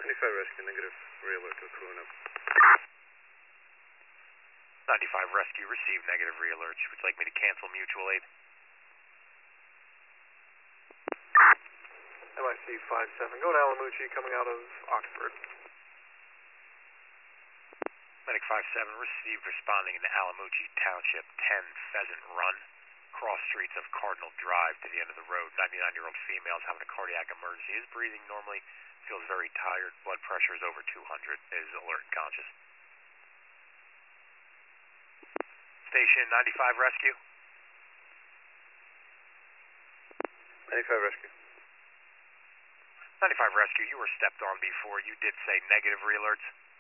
95 rescue, negative, rear alert to Corona. 95 rescue, receive negative re-alert. Would you like me to cancel mutual aid? MIC 57, going to Alamucci, coming out of Oxford. Medic 57 received, responding in Alamucci Township, 10 Pheasant Run, cross streets of Cardinal Drive to the end of the road. 99-year-old female is having a cardiac emergency, is breathing normally, feels very tired, blood pressure is over 200, is alert and conscious. Station 95 rescue. 95 rescue. 95 rescue, you were stepped on before. You did say negative re-alerts.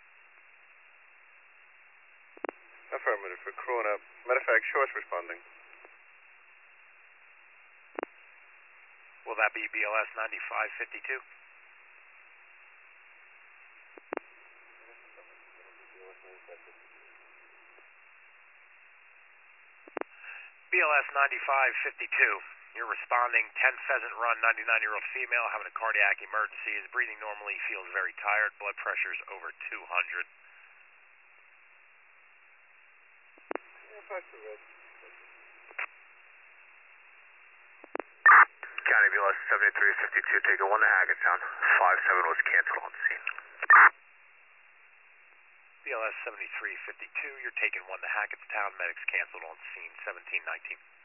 Affirmative for Corona. Matter of fact, short's responding. Will that be BLS 9552? BLS 9552. You're responding, 10 Pheasant Run, 99-year-old female, having a cardiac emergency, is breathing normally, feels very tired, blood pressure is over 200. County BLS 7352, taking 1 to Hackettstown. 57 was canceled on scene. BLS 7352, you're taking 1 to Hackettstown, medics canceled on scene, 1719.